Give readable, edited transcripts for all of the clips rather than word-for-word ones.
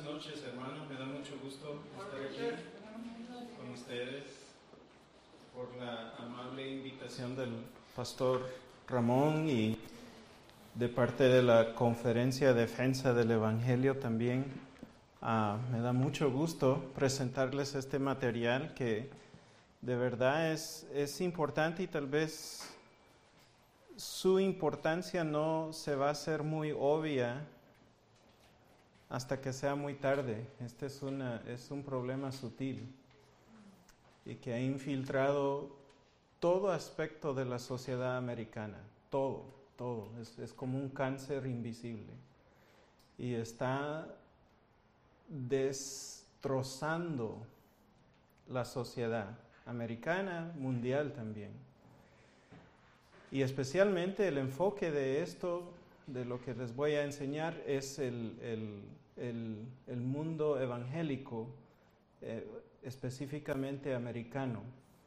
noches, hermanos. Me da mucho gusto estar aquí con ustedes por la amable invitación del pastor Ramón y de parte de la Conferencia Defensa del Evangelio también. Me da mucho gusto presentarles este material que de verdad es importante y tal vez su importancia no se va a hacer muy obvia hasta que sea muy tarde. Este es un problema sutil y que ha infiltrado todo aspecto de la sociedad americana, todo. Es como un cáncer invisible y está destrozando la sociedad americana, mundial también. Y especialmente el enfoque de esto, de lo que les voy a enseñar, es el mundo evangélico, específicamente americano.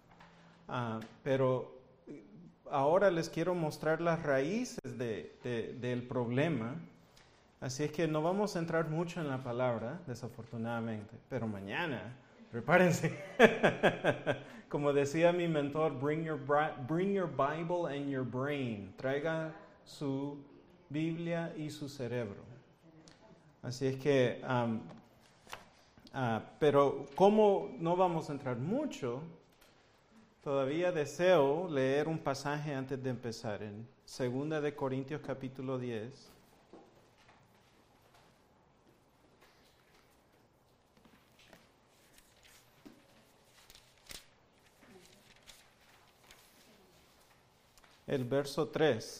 Pero ahora les quiero mostrar las raíces del problema, así es que no vamos a entrar mucho en la palabra, desafortunadamente, pero mañana, prepárense. Como decía mi mentor, bring your Bible and your brain. Traiga su Biblia y su cerebro. Así es que, pero como no vamos a entrar mucho, todavía deseo leer un pasaje antes de empezar, en 2 de Corintios capítulo 10. El verso 3.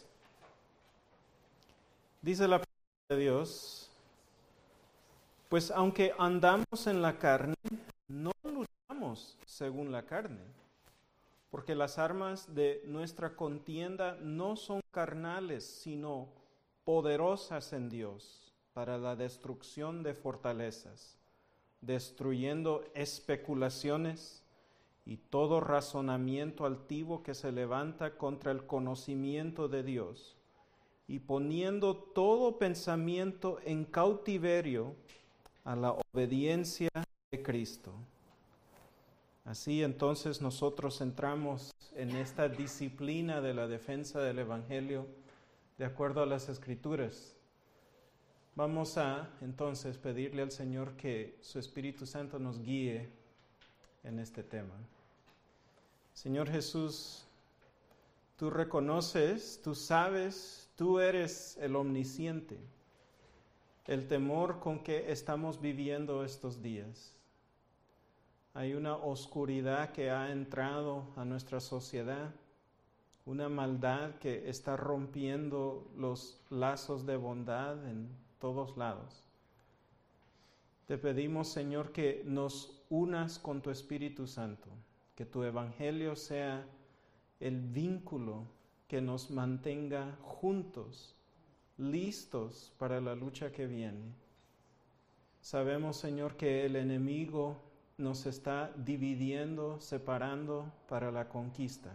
Dice la palabra de Dios: pues aunque andamos en la carne, no luchamos según la carne, porque las armas de nuestra contienda no son carnales, sino poderosas en Dios para la destrucción de fortalezas, destruyendo especulaciones y todo razonamiento altivo que se levanta contra el conocimiento de Dios, y poniendo todo pensamiento en cautiverio a la obediencia de Cristo. Así entonces nosotros entramos en esta disciplina de la defensa del Evangelio de acuerdo a las Escrituras. Vamos a entonces pedirle al Señor que su Espíritu Santo nos guíe en este tema. Señor Jesús, tú reconoces, tú sabes, tú eres el omnisciente, el temor con que estamos viviendo estos días. Hay una oscuridad que ha entrado a nuestra sociedad, una maldad que está rompiendo los lazos de bondad en todos lados. Te pedimos, Señor, que nos unas con tu Espíritu Santo, que tu Evangelio sea el vínculo que nos mantenga juntos, listos para la lucha que viene. Sabemos, Señor, que el enemigo nos está dividiendo, separando para la conquista.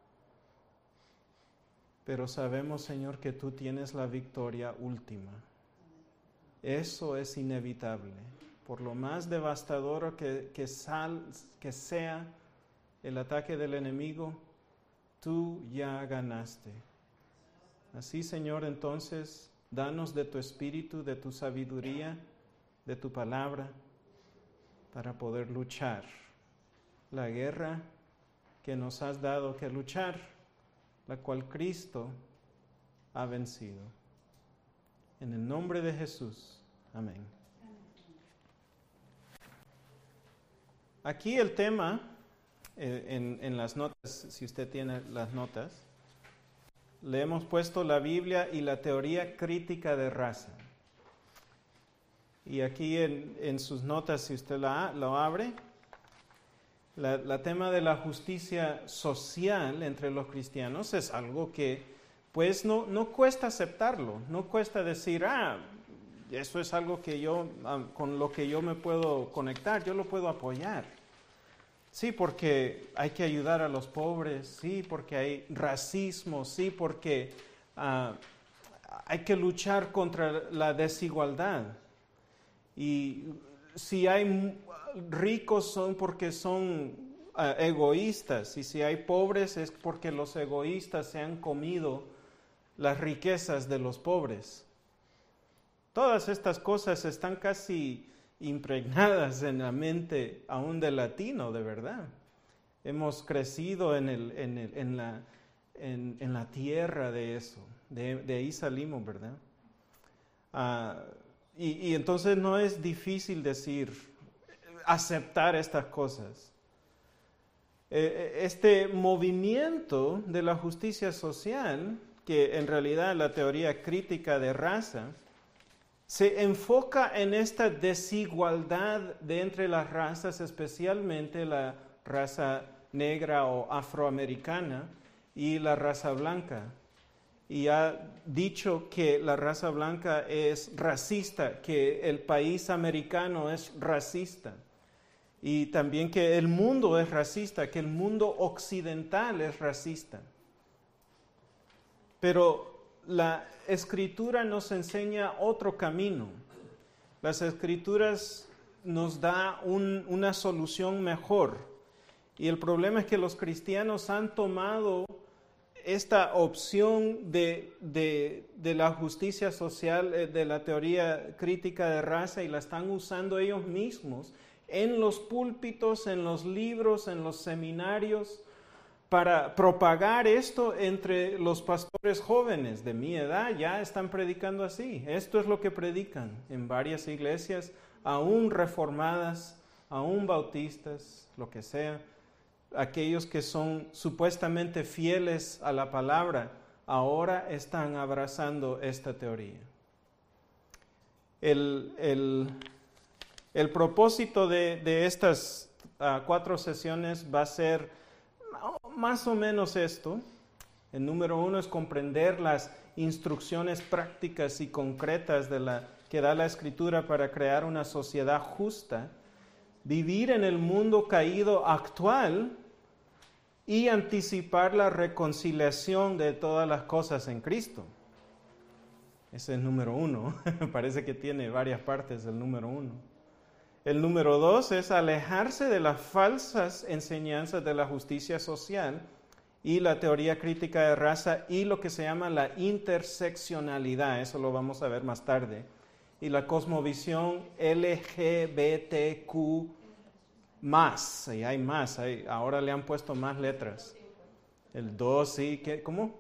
Pero sabemos, Señor, que tú tienes la victoria última. Eso es inevitable. Por lo más devastador que sea el ataque del enemigo, tú ya ganaste. Así, Señor, entonces, danos de tu espíritu, de tu sabiduría, de tu palabra, para poder luchar la guerra que nos has dado que luchar, la cual Cristo ha vencido. En el nombre de Jesús. Amén. Aquí el tema, en las notas, si usted tiene las notas, le hemos puesto la Biblia y la teoría crítica de raza. Y aquí en sus notas, si usted lo abre, la tema de la justicia social entre los cristianos es algo que pues no cuesta aceptarlo, no cuesta decir, eso es algo que con lo que yo me puedo conectar, yo lo puedo apoyar. Sí, porque hay que ayudar a los pobres, sí, porque hay racismo, sí, porque hay que luchar contra la desigualdad. Y si hay ricos son porque son egoístas, y si hay pobres es porque los egoístas se han comido las riquezas de los pobres. Todas estas cosas están casi impregnadas en la mente aún del latino, de verdad. Hemos crecido en la tierra de eso, de ahí salimos, ¿verdad? Y entonces no es difícil aceptar estas cosas. Este movimiento de la justicia social, que en realidad la teoría crítica de raza, se enfoca en esta desigualdad de entre las razas, especialmente la raza negra o afroamericana y la raza blanca. Y ha dicho que la raza blanca es racista, que el país americano es racista. Y también que el mundo es racista, que el mundo occidental es racista. Pero la Escritura nos enseña otro camino. Las Escrituras nos da una solución mejor. Y el problema es que los cristianos han tomado esta opción de la justicia social, de la teoría crítica de raza, y la están usando ellos mismos en los púlpitos, en los libros, en los seminarios, para propagar esto entre los pastores jóvenes de mi edad. Ya están predicando así. Esto es lo que predican en varias iglesias, aún reformadas, aún bautistas, lo que sea. Aquellos que son supuestamente fieles a la palabra, ahora están abrazando esta teoría. El propósito de estas 4 sesiones va a ser más o menos esto. El número 1 es comprender las instrucciones prácticas y concretas que da la Escritura para crear una sociedad justa, vivir en el mundo caído actual y anticipar la reconciliación de todas las cosas en Cristo. Ese es el número 1. Parece que tiene varias partes el número 1. El número 2 es alejarse de las falsas enseñanzas de la justicia social y la teoría crítica de raza y lo que se llama la interseccionalidad. Eso lo vamos a ver más tarde. Y la cosmovisión LGBTQ+. Y hay más, ahora le han puesto más letras. El 2, sí, ¿cómo?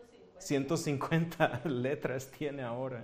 150 letras tiene ahora.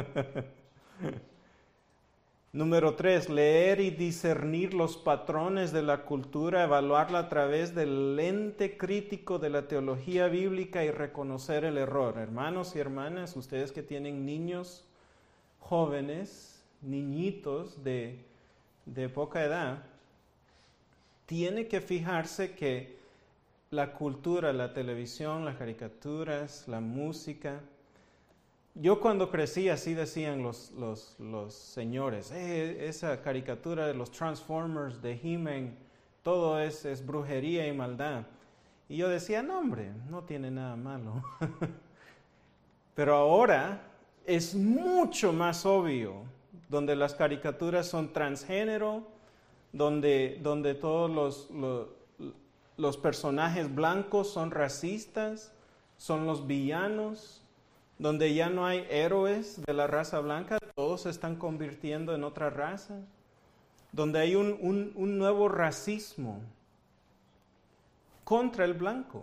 Número 3, leer y discernir los patrones de la cultura, evaluarla a través del lente crítico de la teología bíblica y reconocer el error. Hermanos y hermanas, ustedes que tienen niños jóvenes, niñitos de poca edad, tiene que fijarse que la cultura, la televisión, las caricaturas, la música. Yo cuando crecí así decían los señores, esa caricatura de los Transformers, de He-Man, todo es brujería y maldad. Y yo decía, no hombre, no tiene nada malo. Pero ahora es mucho más obvio, donde las caricaturas son transgénero, donde todos los personajes blancos son racistas, son los villanos, donde ya no hay héroes de la raza blanca, todos se están convirtiendo en otra raza, donde hay un nuevo racismo contra el blanco.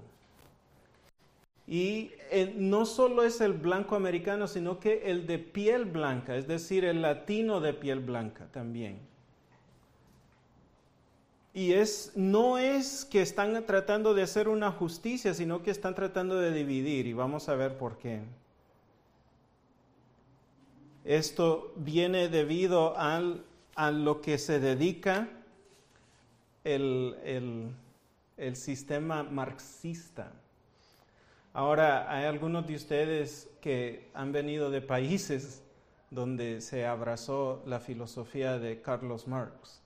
Y no solo es el blanco americano, sino que el de piel blanca, es decir, el latino de piel blanca también. Y no es que están tratando de hacer una justicia, sino que están tratando de dividir, y vamos a ver por qué. Esto viene debido a lo que se dedica el sistema marxista. Ahora, hay algunos de ustedes que han venido de países donde se abrazó la filosofía de Carlos Marx,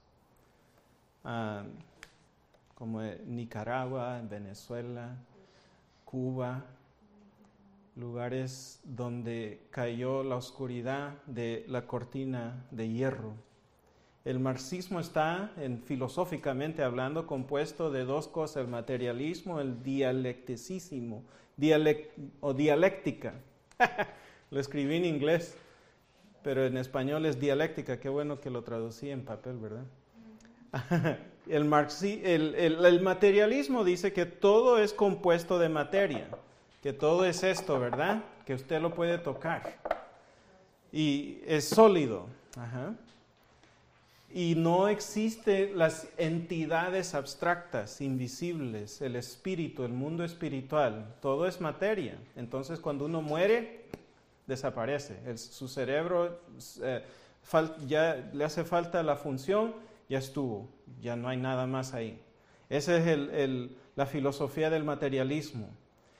como en Nicaragua, en Venezuela, Cuba, lugares donde cayó la oscuridad de la cortina de hierro. El marxismo está, filosóficamente hablando, compuesto de dos cosas: el materialismo, el dialecticismo, o dialéctica. Lo escribí en inglés, pero en español es dialéctica. Qué bueno que lo traducí en papel, ¿verdad? El materialismo dice que todo es compuesto de materia, que todo es esto, ¿verdad? Que usted lo puede tocar y es sólido. Y no existen las entidades abstractas, invisibles, el espíritu, el mundo espiritual, todo es materia. Entonces cuando uno muere, desaparece. Su cerebro ya le hace falta la función, ya estuvo, ya no hay nada más ahí. Esa es la filosofía del materialismo.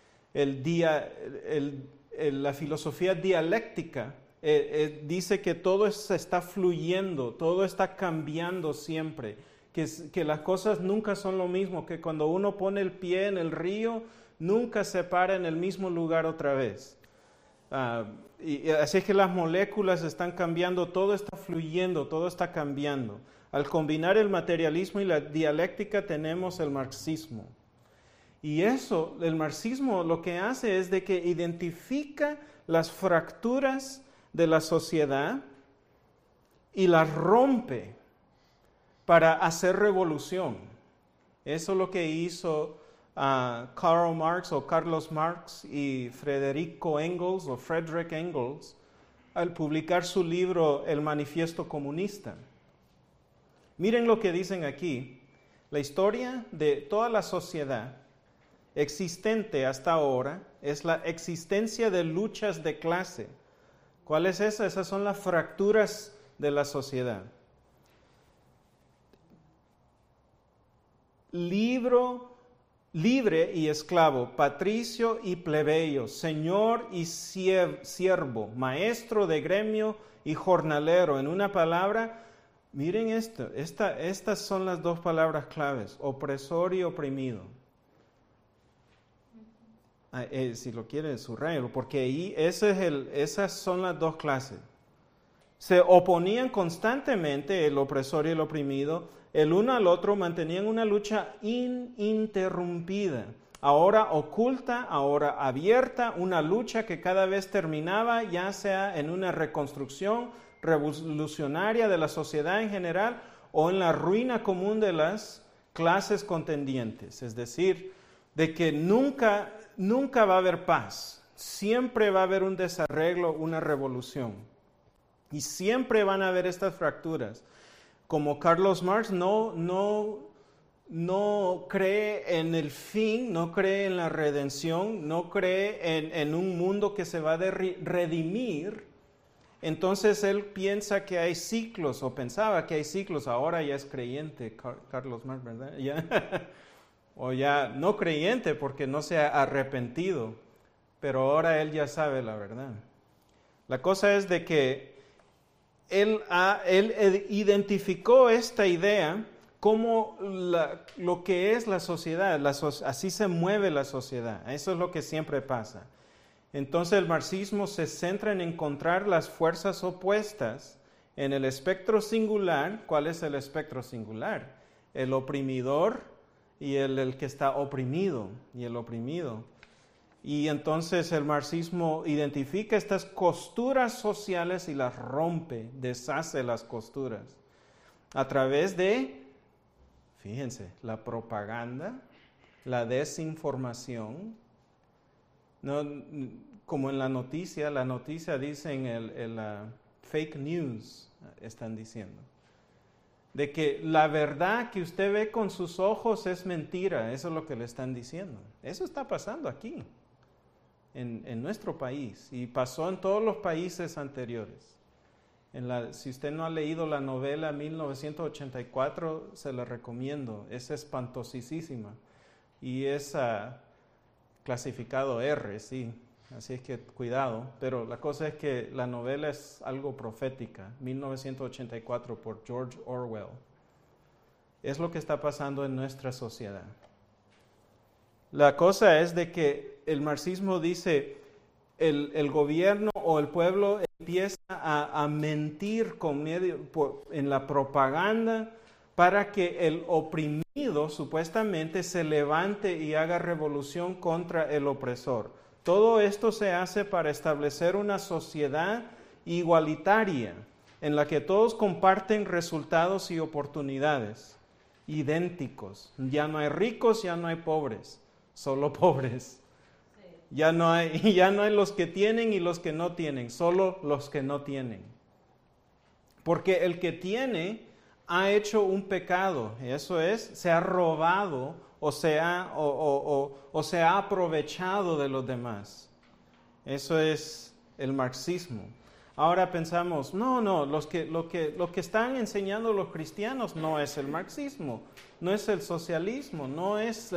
La filosofía dialéctica dice que todo está fluyendo, todo está cambiando siempre, que las cosas nunca son lo mismo, que cuando uno pone el pie en el río, nunca se para en el mismo lugar otra vez. Y así es que las moléculas están cambiando, todo está fluyendo, todo está cambiando. Al combinar el materialismo y la dialéctica tenemos el marxismo. Y eso, el marxismo lo que hace es de que identifica las fracturas de la sociedad y las rompe para hacer revolución. Eso es lo que hizo Karl Marx o Carlos Marx y Friedrich Engels al publicar su libro El Manifiesto Comunista. Miren lo que dicen aquí. La historia de toda la sociedad existente hasta ahora es la existencia de luchas de clase. ¿Cuál es esa? Esas son las fracturas de la sociedad. Libre y esclavo, patricio y plebeyo, señor y siervo, maestro de gremio y jornalero. En una palabra, miren esto, estas son las dos palabras claves: opresor y oprimido. Si lo quieren, subrayo, porque ahí esas son las dos clases. Se oponían constantemente el opresor y el oprimido, el uno al otro, mantenían una lucha ininterrumpida, ahora oculta, ahora abierta, una lucha que cada vez terminaba, ya sea en una reconstrucción revolucionaria de la sociedad en general o en la ruina común de las clases contendientes. Es decir, de que nunca va a haber paz, siempre va a haber un desarreglo, una revolución. Y siempre van a haber estas fracturas. Como Carlos Marx no cree en el fin, no cree en la redención, no cree en un mundo que se va a redimir, entonces él piensa que hay ciclos, o pensaba que hay ciclos. Ahora ya es creyente Carlos Marx, ¿verdad? O ya no creyente porque no se ha arrepentido, pero ahora él ya sabe la verdad. La cosa es de que él identificó esta idea como lo que es la sociedad, así se mueve la sociedad. Eso es lo que siempre pasa. Entonces el marxismo se centra en encontrar las fuerzas opuestas en el espectro singular. ¿Cuál es el espectro singular? El oprimidor y el que está oprimido y el oprimido. Y entonces el marxismo identifica estas costuras sociales y las rompe, deshace las costuras a través de, fíjense, la propaganda, la desinformación. No, como en la noticia dicen el fake news, están diciendo. De que la verdad que usted ve con sus ojos es mentira, eso es lo que le están diciendo. Eso está pasando aquí, en nuestro país, y pasó en todos los países anteriores. Si usted no ha leído la novela 1984, se la recomiendo, es espantosísima, y es clasificado R, sí, así es que cuidado, pero la cosa es que la novela es algo profética, 1984 por George Orwell. Es lo que está pasando en nuestra sociedad. La cosa es de que el marxismo dice, el gobierno o el pueblo empieza a mentir en la propaganda para que el oprimido supuestamente se levante y haga revolución contra el opresor. Todo esto se hace para establecer una sociedad igualitaria en la que todos comparten resultados y oportunidades idénticos. Ya no hay ricos, ya no hay pobres, solo pobres. Ya no hay los que tienen y los que no tienen, solo los que no tienen. Porque el que tiene ha hecho un pecado, eso es, se ha robado o se ha aprovechado de los demás. Eso es el marxismo. Ahora pensamos, no, lo que están enseñando los cristianos no es el marxismo, no es el socialismo, no es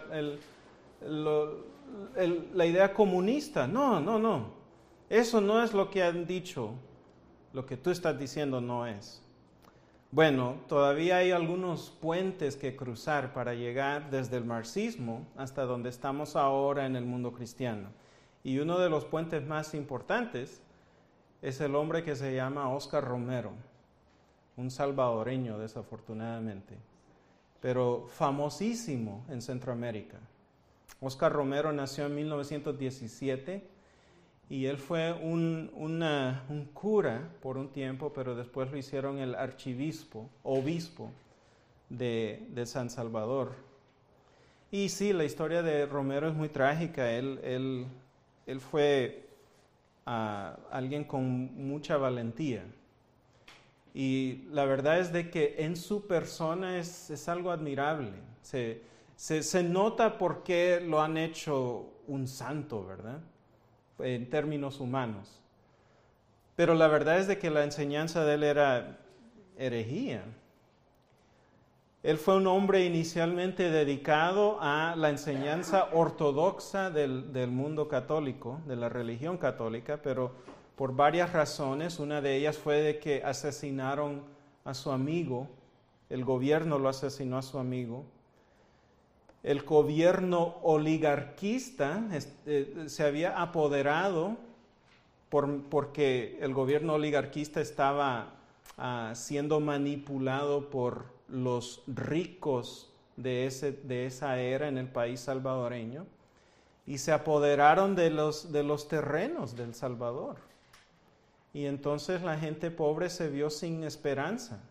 la idea comunista. No. Eso no es lo que han dicho. Lo que tú estás diciendo no es. Bueno, todavía hay algunos puentes que cruzar para llegar desde el marxismo hasta donde estamos ahora en el mundo cristiano. Y uno de los puentes más importantes es el hombre que se llama Oscar Romero, un salvadoreño desafortunadamente, pero famosísimo en Centroamérica. Oscar Romero nació en 1917 y él fue un cura por un tiempo, pero después lo hicieron el obispo de San Salvador. Y sí, la historia de Romero es muy trágica. Él fue alguien con mucha valentía. Y la verdad es de que en su persona es algo admirable. Se nota por qué lo han hecho un santo, ¿verdad? En términos humanos. Pero la verdad es de que la enseñanza de él era herejía. Él fue un hombre inicialmente dedicado a la enseñanza ortodoxa del mundo católico, de la religión católica, pero por varias razones. Una de ellas fue de que asesinaron a su amigo, el gobierno lo asesinó a su amigo. El gobierno oligarquista se había apoderado porque el gobierno oligarquista estaba siendo manipulado por los ricos de esa era en el país salvadoreño y se apoderaron de los terrenos del Salvador. Y entonces la gente pobre se vio sin esperanza.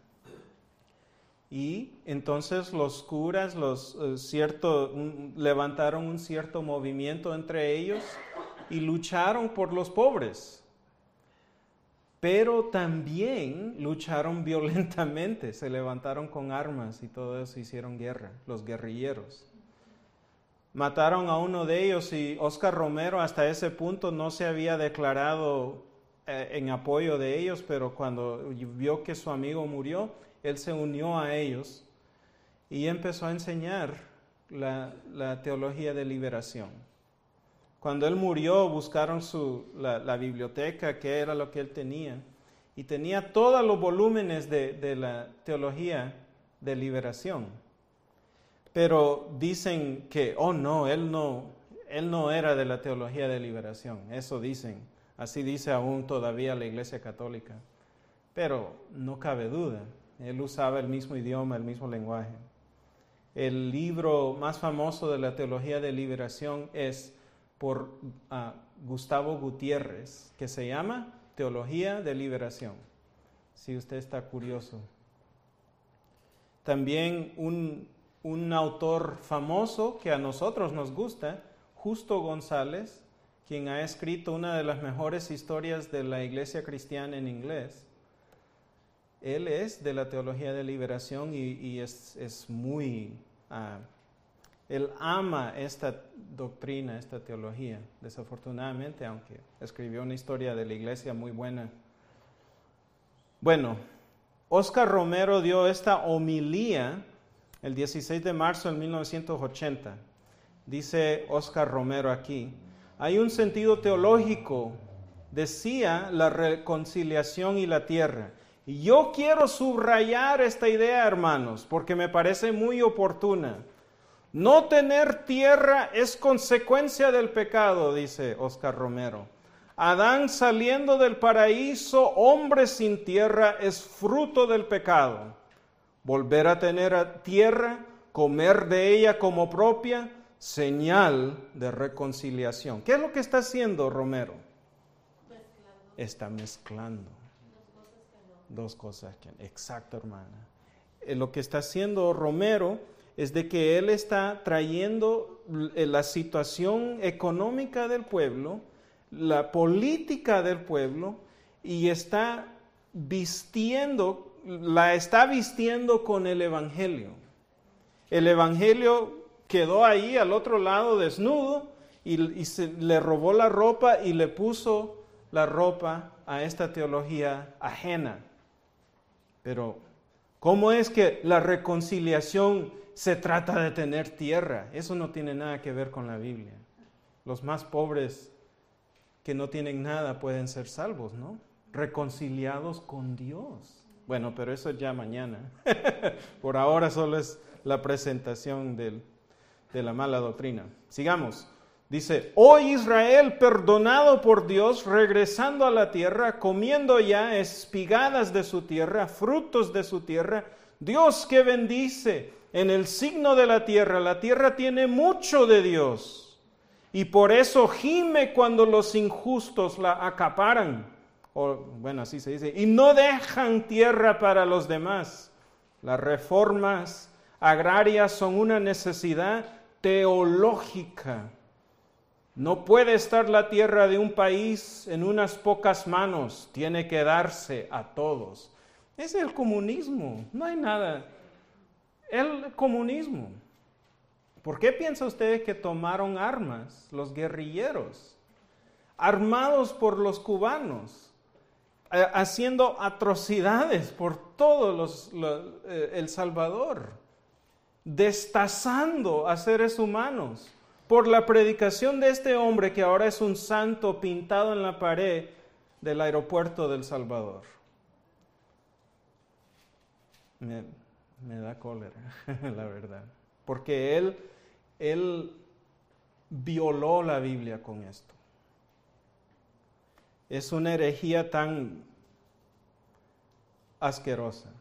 Y entonces los curas levantaron un cierto movimiento entre ellos y lucharon por los pobres. Pero también lucharon violentamente, se levantaron con armas y todo eso, hicieron guerra, los guerrilleros. Mataron a uno de ellos y Oscar Romero hasta ese punto no se había declarado en apoyo de ellos, pero cuando vio que su amigo murió, él se unió a ellos y empezó a enseñar la teología de liberación. Cuando él murió, buscaron la biblioteca, qué era lo que él tenía, y tenía todos los volúmenes de la teología de liberación. Pero dicen que, él no era de la teología de liberación, eso dicen, así dice aún todavía la Iglesia Católica. Pero no cabe duda. Él usaba el mismo idioma, el mismo lenguaje. El libro más famoso de la teología de liberación es por Gustavo Gutiérrez, que se llama Teología de Liberación, si usted está curioso. También un autor famoso que a nosotros nos gusta, Justo González, quien ha escrito una de las mejores historias de la iglesia cristiana en inglés. Él es de la teología de liberación y es muy... él ama esta doctrina, esta teología, desafortunadamente, aunque escribió una historia de la iglesia muy buena. Bueno, Oscar Romero dio esta homilía el 16 de marzo de 1980. Dice Oscar Romero aquí, hay un sentido teológico, decía, la reconciliación y la tierra. Y yo quiero subrayar esta idea, hermanos, porque me parece muy oportuna. No tener tierra es consecuencia del pecado, dice Oscar Romero. Adán saliendo del paraíso, hombre sin tierra, es fruto del pecado. Volver a tener a tierra, comer de ella como propia, señal de reconciliación. ¿Qué es lo que está haciendo Romero? Está mezclando dos cosas que no. Exacto, hermana. Lo que está haciendo Romero es de que él está trayendo la situación económica del pueblo, la política del pueblo, y la está vistiendo con el evangelio. El evangelio quedó ahí al otro lado desnudo y le robó la ropa y le puso la ropa a esta teología ajena. Pero, ¿cómo es que la reconciliación se trata de tener tierra? Eso no tiene nada que ver con la Biblia. Los más pobres que no tienen nada pueden ser salvos, ¿no? Reconciliados con Dios. Bueno, pero eso ya mañana. Por ahora solo es la presentación de la mala doctrina. Sigamos. Dice, hoy Israel, perdonado por Dios, regresando a la tierra, comiendo ya espigadas de su tierra, frutos de su tierra, Dios que bendice en el signo de la tierra tiene mucho de Dios, y por eso gime cuando los injustos la acaparan, bueno, así se dice, y no dejan tierra para los demás. Las reformas agrarias son una necesidad teológica. No puede estar la tierra de un país en unas pocas manos, tiene que darse a todos. Es el comunismo, no hay nada. El comunismo. ¿Por qué piensa usted que tomaron armas los guerrilleros, armados por los cubanos, haciendo atrocidades por todo El Salvador, destazando a seres humanos? Por la predicación de este hombre que ahora es un santo pintado en la pared del aeropuerto de El Salvador. Me da cólera, la verdad. Porque él violó la Biblia con esto. Es una herejía tan asquerosa.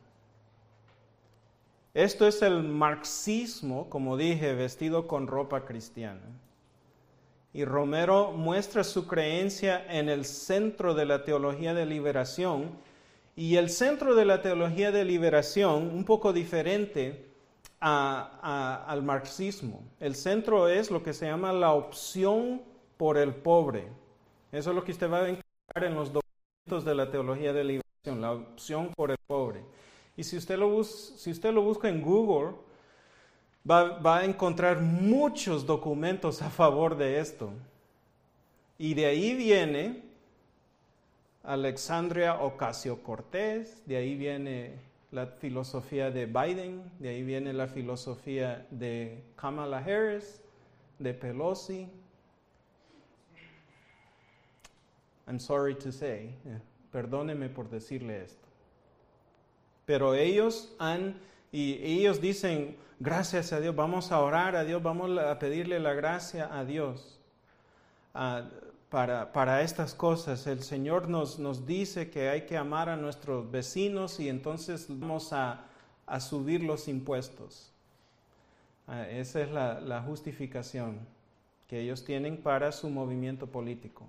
Esto es el marxismo, como dije, vestido con ropa cristiana. Y Romero muestra su creencia en el centro de la teología de liberación. Y el centro de la teología de liberación, un poco diferente al marxismo. El centro es lo que se llama la opción por el pobre. Eso es lo que usted va a encontrar en los documentos de la teología de liberación, la opción por el pobre. Y si usted lo busca en Google, va a encontrar muchos documentos a favor de esto. Y de ahí viene Alexandria Ocasio-Cortez, de ahí viene la filosofía de Biden, de ahí viene la filosofía de Kamala Harris, de Pelosi. I'm sorry to say, perdóneme por decirle esto. Pero ellos dicen, gracias a Dios, vamos a orar a Dios, vamos a pedirle la gracia a Dios para estas cosas. El Señor nos dice que hay que amar a nuestros vecinos y entonces vamos a subir los impuestos. Esa es la justificación que ellos tienen para su movimiento político.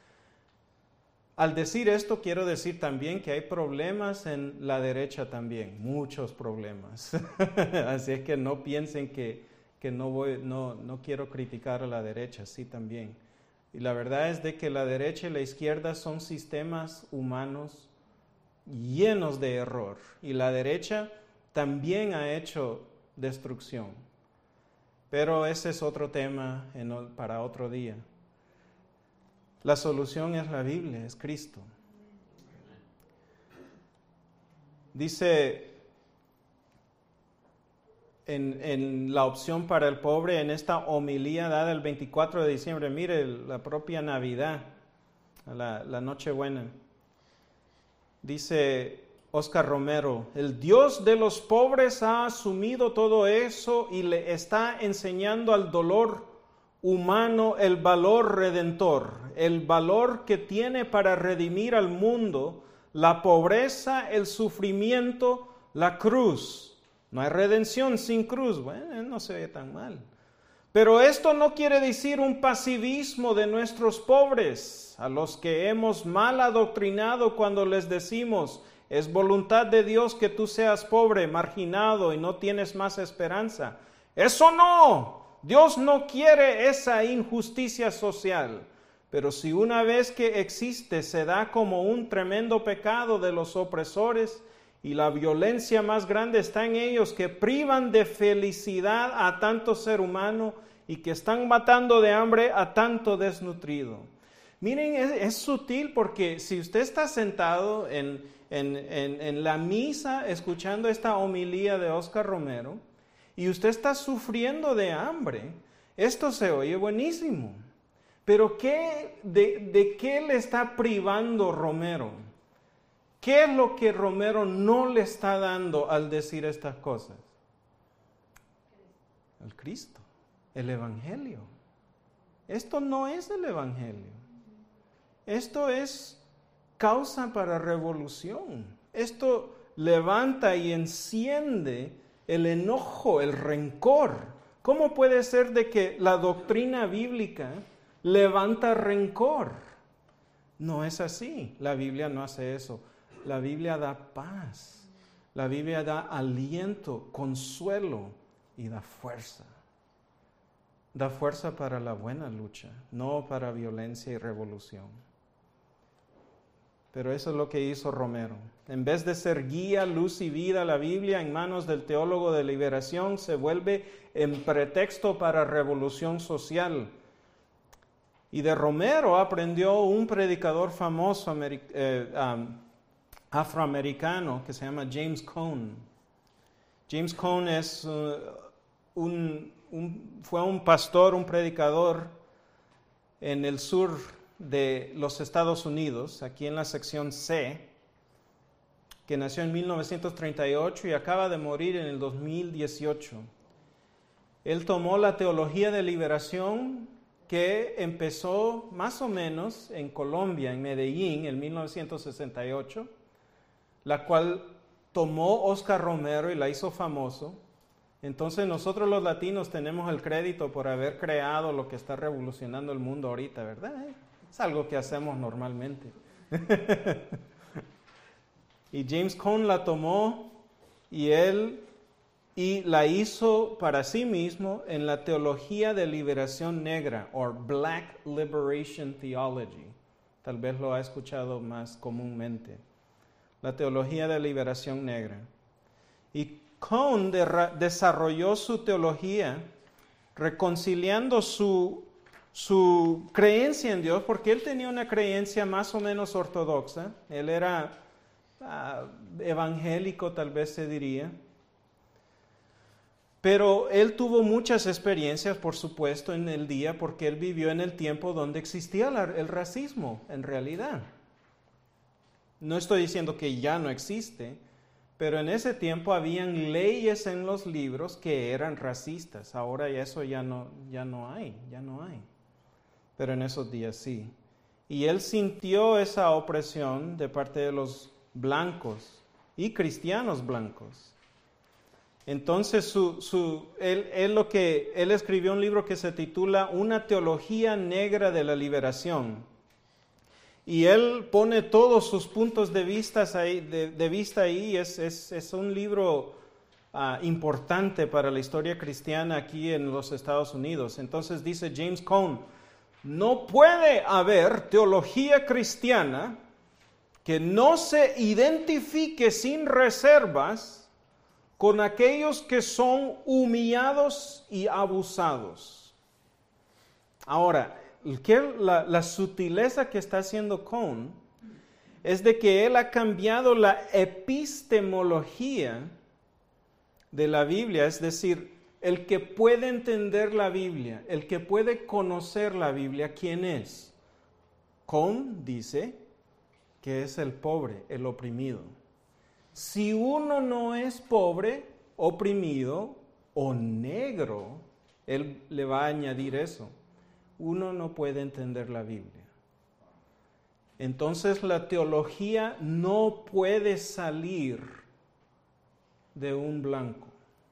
Al decir esto, quiero decir también que hay problemas en la derecha también, muchos problemas. Así es que no piensen que no quiero criticar a la derecha, sí también. Y la verdad es de que la derecha y la izquierda son sistemas humanos llenos de error. Y la derecha también ha hecho destrucción. Pero ese es otro tema para otro día. La solución es la Biblia, es Cristo. Dice en la opción para el pobre, en esta homilía dada el 24 de diciembre, mire la propia Navidad, la Nochebuena. Dice Oscar Romero, el Dios de los pobres ha asumido todo eso y le está enseñando al dolor humano el valor redentor. el valor que tiene para redimir al mundo, la pobreza, el sufrimiento, la cruz. No hay redención sin cruz. Bueno, no se ve tan mal. Pero esto no quiere decir un pasivismo de nuestros pobres, a los que hemos mal adoctrinado cuando les decimos, es voluntad de Dios que tú seas pobre, marginado y no tienes más esperanza. Eso no, Dios no quiere esa injusticia social. Pero si una vez que existe se da como un tremendo pecado de los opresores y la violencia más grande está en ellos que privan de felicidad a tanto ser humano y que están matando de hambre a tanto desnutrido. Miren, es sutil porque si usted está sentado en la misa escuchando esta homilía de Oscar Romero y usted está sufriendo de hambre, esto se oye buenísimo. Pero ¿de qué le está privando Romero? ¿Qué es lo que Romero no le está dando al decir estas cosas? El Cristo, el Evangelio. Esto no es el Evangelio. Esto es causa para revolución. Esto levanta y enciende el enojo, el rencor. ¿Cómo puede ser de que la doctrina bíblica levanta rencor? No es así. La Biblia no hace eso. La Biblia da paz. La Biblia da aliento, consuelo y da fuerza. Da fuerza para la buena lucha, no para violencia y revolución. Pero eso es lo que hizo Romero. En vez de ser guía, luz y vida, la Biblia en manos del teólogo de liberación se vuelve en pretexto para revolución social. Y de Romero aprendió un predicador famoso afroamericano que se llama James Cone. James Cone fue un pastor, un predicador en el sur de los Estados Unidos, aquí en la sección C, que nació en 1938 y acaba de morir en el 2018. Él tomó la teología de liberación que empezó más o menos en Colombia, en Medellín, en 1968, la cual tomó Oscar Romero y la hizo famoso. Entonces nosotros los latinos tenemos el crédito por haber creado lo que está revolucionando el mundo ahorita, ¿verdad? Es algo que hacemos normalmente. Y James Cone la tomó y la hizo para sí mismo en la teología de liberación negra, o Black Liberation Theology. Tal vez lo ha escuchado más comúnmente. La teología de liberación negra. Y Cone desarrolló su teología reconciliando su creencia en Dios, porque él tenía una creencia más o menos ortodoxa. Él era evangélico, tal vez se diría. Pero él tuvo muchas experiencias, por supuesto, en el día, porque él vivió en el tiempo donde existía el racismo, en realidad. No estoy diciendo que ya no existe, pero en ese tiempo habían leyes en los libros que eran racistas. Ahora eso ya no hay. Pero en esos días sí. Y él sintió esa opresión de parte de los blancos y cristianos blancos. Entonces él escribió un libro que se titula Una teología negra de la liberación. Y él pone todos sus puntos de vista ahí. Es un libro importante para la historia cristiana aquí en los Estados Unidos. Entonces dice James Cone, no puede haber teología cristiana que no se identifique sin reservas con aquellos que son humillados y abusados. Ahora, la sutileza que está haciendo Cone es de que él ha cambiado la epistemología de la Biblia, es decir, el que puede entender la Biblia, el que puede conocer la Biblia, ¿quién es? Cone dice que es el pobre, el oprimido. Si uno no es pobre, oprimido o negro, él le va a añadir eso. Uno no puede entender la Biblia. entonces la teología no puede salir de un blanco.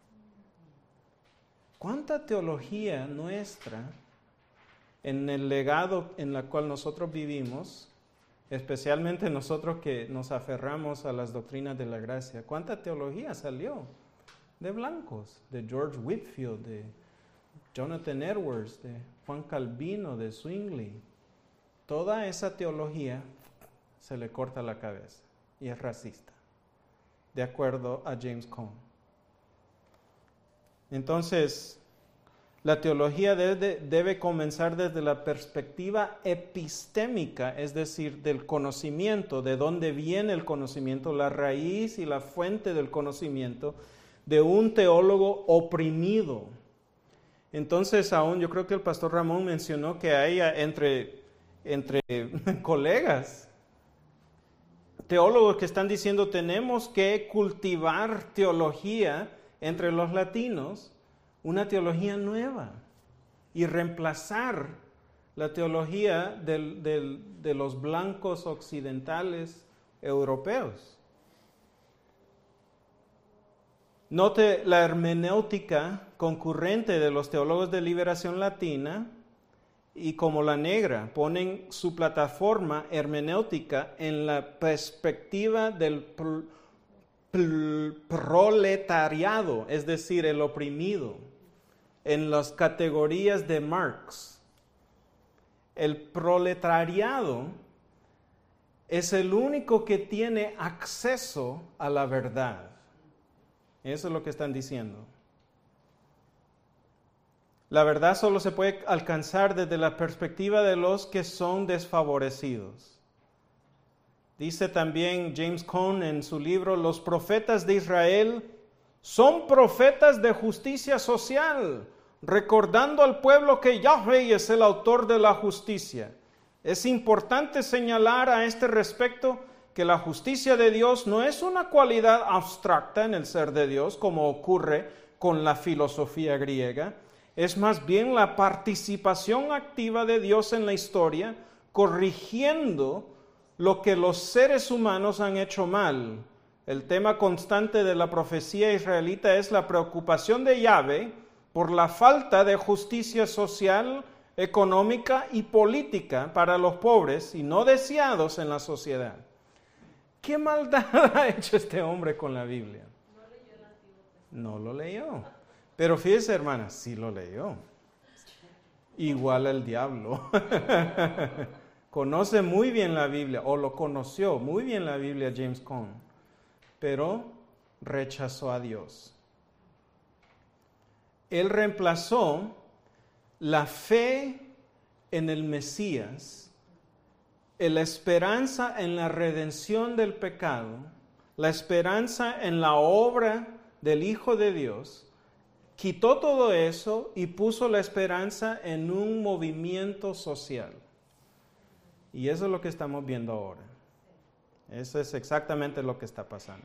¿Cuánta teología nuestra en el legado en el cual nosotros vivimos, especialmente nosotros que nos aferramos a las doctrinas de la gracia, cuánta teología salió de blancos, de George Whitefield, de Jonathan Edwards, de Juan Calvino, de Zwingli? Toda esa teología se le corta la cabeza y es racista, de acuerdo a James Cone. Entonces, la teología debe comenzar desde la perspectiva epistémica, es decir, del conocimiento, de dónde viene el conocimiento, la raíz y la fuente del conocimiento de un teólogo oprimido. Entonces, aún yo creo que el pastor Ramón mencionó que hay entre colegas, teólogos que están diciendo tenemos que cultivar teología entre los latinos, una teología nueva, y reemplazar la teología de los blancos occidentales europeos. Note la hermenéutica concurrente de los teólogos de liberación latina y como la negra ponen su plataforma hermenéutica en la perspectiva del proletariado, es decir, el oprimido, en las categorías de Marx. El proletariado es el único que tiene acceso a la verdad. Eso es lo que están diciendo. La verdad solo se puede alcanzar desde la perspectiva de los que son desfavorecidos. Dice también James Cone en su libro, los profetas de Israel son profetas de justicia social, recordando al pueblo que Yahweh es el autor de la justicia. Es importante señalar a este respecto que la justicia de Dios no es una cualidad abstracta en el ser de Dios, como ocurre con la filosofía griega. Es más bien la participación activa de Dios en la historia, corrigiendo lo que los seres humanos han hecho mal. El tema constante de la profecía israelita es la preocupación de Yahvé por la falta de justicia social, económica y política para los pobres y no deseados en la sociedad. ¿Qué maldad ha hecho este hombre con la Biblia? No lo leyó. Pero fíjese, hermana, sí lo leyó. Igual el diablo. Conoce muy bien la Biblia, o lo conoció muy bien la Biblia James Cone, pero rechazó a Dios. Él reemplazó la fe en el Mesías, la esperanza en la redención del pecado, la esperanza en la obra del Hijo de Dios, quitó todo eso y puso la esperanza en un movimiento social. Y eso es lo que estamos viendo ahora. Eso es exactamente lo que está pasando.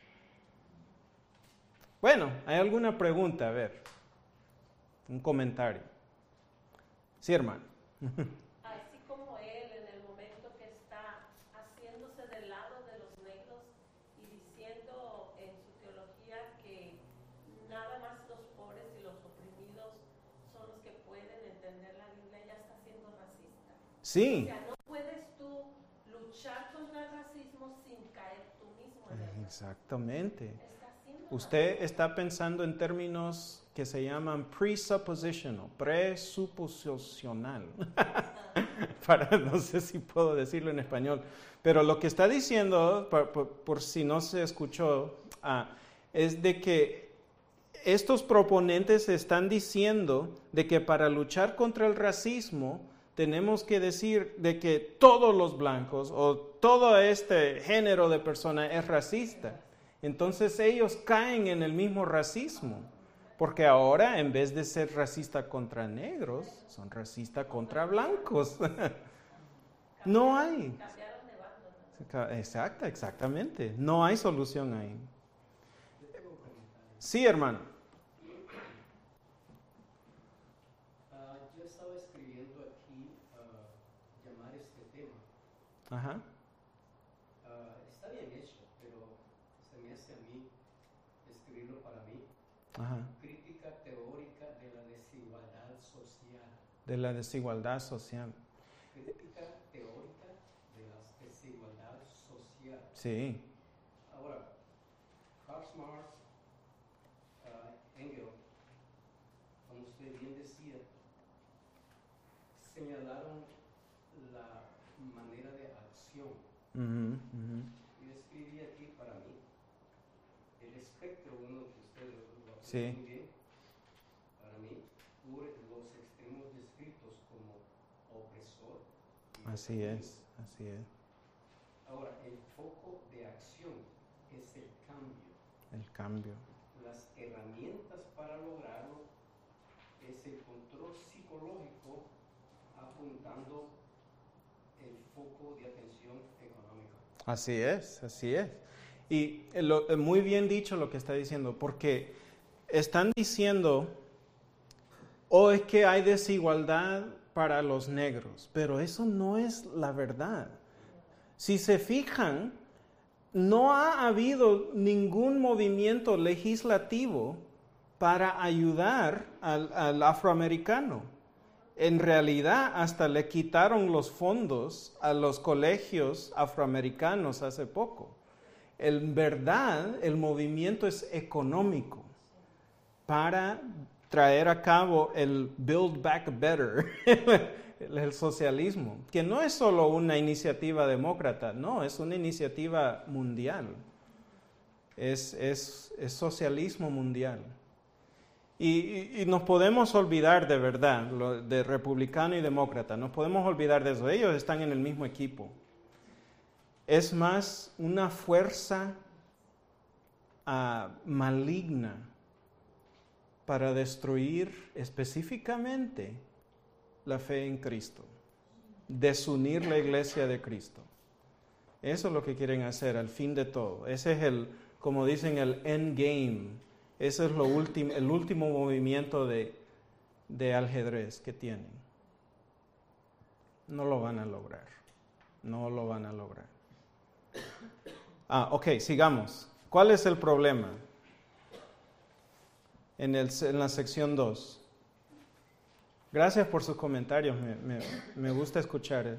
Bueno, ¿hay alguna pregunta? A ver, un comentario. Sí, hermano. Así como él, en el momento que está haciéndose del lado de los negros y diciendo en su teología que nada más los pobres y los oprimidos son los que pueden entender la Biblia, ya está siendo racista. Sí. O sea, no puedes tú luchar contra el racismo sin caer tú mismo en el racismo. Exactamente. Usted está pensando en términos que se llaman presupositional, presuposicional. No sé si puedo decirlo en español, pero lo que está diciendo, por si no se escuchó, es de que estos proponentes están diciendo de que para luchar contra el racismo tenemos que decir de que todos los blancos o todo este género de personas es racista. Entonces ellos caen en el mismo racismo, porque ahora en vez de ser racista contra negros, son racistas contra blancos. No hay. Exactamente. No hay solución ahí. Sí, hermano. Yo estaba escribiendo aquí llamar este tema Ajá. Está bien hecho, pero se me hace a mí escribirlo para mí. Ajá. Crítica teórica de la desigualdad social. De la desigualdad social. Crítica teórica de la desigualdad social. Sí. Ahora, Karl Marx, Engels, como usted bien decía, señalaron la manera de acción. Ujú, ujú. Yo escribí aquí para mí el espectro, uno que usted lo apuntó Sí. muy bien, para mí, cubre los extremos descritos como opresor. Y Así oprimido. es, así es. Ahora, el foco de acción es el cambio. El cambio. Las herramientas para lograrlo es el control psicológico apuntando el foco de atención económica. Así es, así es. Y muy bien dicho lo que está diciendo, porque están diciendo, es que hay desigualdad para los negros, pero eso no es la verdad. Si se fijan, no ha habido ningún movimiento legislativo para ayudar al afroamericano. En realidad, hasta le quitaron los fondos a los colegios afroamericanos hace poco. En verdad, el movimiento es económico para traer a cabo el Build Back Better, el socialismo, que no es solo una iniciativa demócrata, no, es una iniciativa mundial. Es socialismo mundial. Y nos podemos olvidar de verdad, de republicano y demócrata, nos podemos olvidar de eso, ellos están en el mismo equipo. Es más una fuerza maligna para destruir específicamente la fe en Cristo, desunir la iglesia de Cristo. Eso es lo que quieren hacer al fin de todo. Ese es como dicen, el end game. Ese es el último movimiento de ajedrez que tienen. No lo van a lograr. No lo van a lograr. Ok, sigamos. ¿Cuál es el problema? En la sección 2. Gracias por sus comentarios, me gusta escuchar.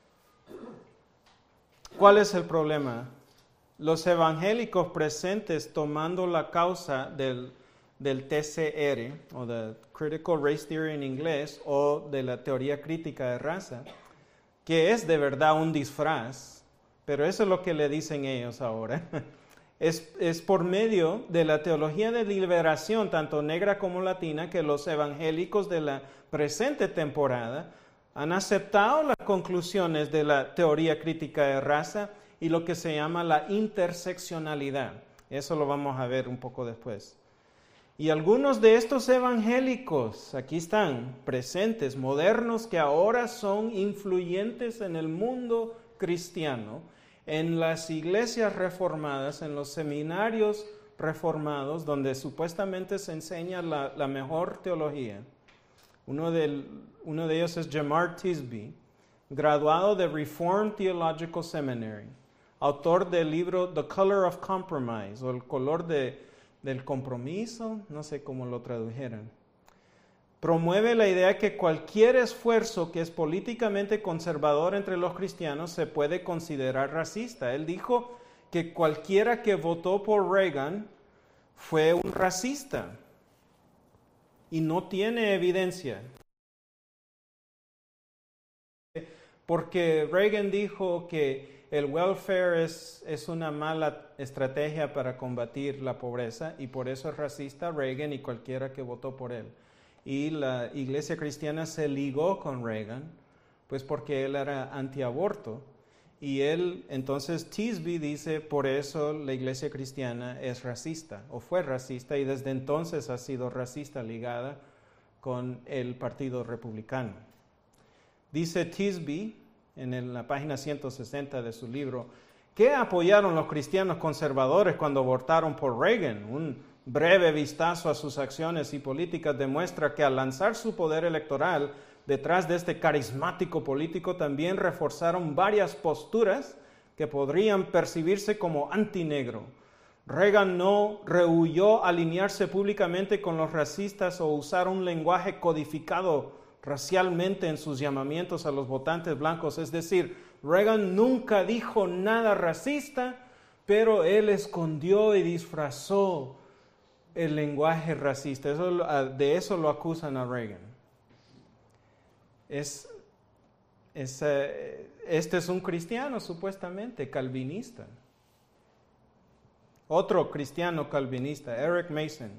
¿Cuál es el problema? Los evangélicos presentes tomando la causa del TCR, o de Critical Race Theory en inglés, o de la teoría crítica de raza, que es de verdad un disfraz, pero eso es lo que le dicen ellos ahora. Es por medio de la teología de liberación, tanto negra como latina, que los evangélicos de la presente temporada han aceptado las conclusiones de la teoría crítica de raza y lo que se llama la interseccionalidad. Eso lo vamos a ver un poco después. Y algunos de estos evangélicos, aquí están, presentes, modernos, que ahora son influyentes en el mundo cristiano, en las iglesias reformadas, en los seminarios reformados, donde supuestamente se enseña la mejor teología. Uno de ellos es Jemar Tisby, graduado de Reformed Theological Seminary, autor del libro The Color of Compromise, o el color del compromiso, no sé cómo lo tradujeran. Promueve la idea que cualquier esfuerzo que es políticamente conservador entre los cristianos se puede considerar racista. Él dijo que cualquiera que votó por Reagan fue un racista y no tiene evidencia. Porque Reagan dijo que el welfare es una mala estrategia para combatir la pobreza y por eso es racista Reagan y cualquiera que votó por él. Y la iglesia cristiana se ligó con Reagan, pues porque él era antiaborto. Y entonces Tisby dice, por eso la iglesia cristiana es racista, o fue racista, y desde entonces ha sido racista ligada con el Partido Republicano. Dice Tisby, en la página 160 de su libro, ¿qué apoyaron los cristianos conservadores cuando votaron por Reagan? Un breve vistazo a sus acciones y políticas demuestra que al lanzar su poder electoral, detrás de este carismático político también reforzaron varias posturas que podrían percibirse como antinegro. Reagan no rehuyó alinearse públicamente con los racistas o usar un lenguaje codificado racialmente en sus llamamientos a los votantes blancos. Es decir, Reagan nunca dijo nada racista, pero él escondió y disfrazó el lenguaje racista. De eso lo acusan a Reagan. Este es un cristiano supuestamente calvinista. Otro cristiano calvinista, Eric Mason,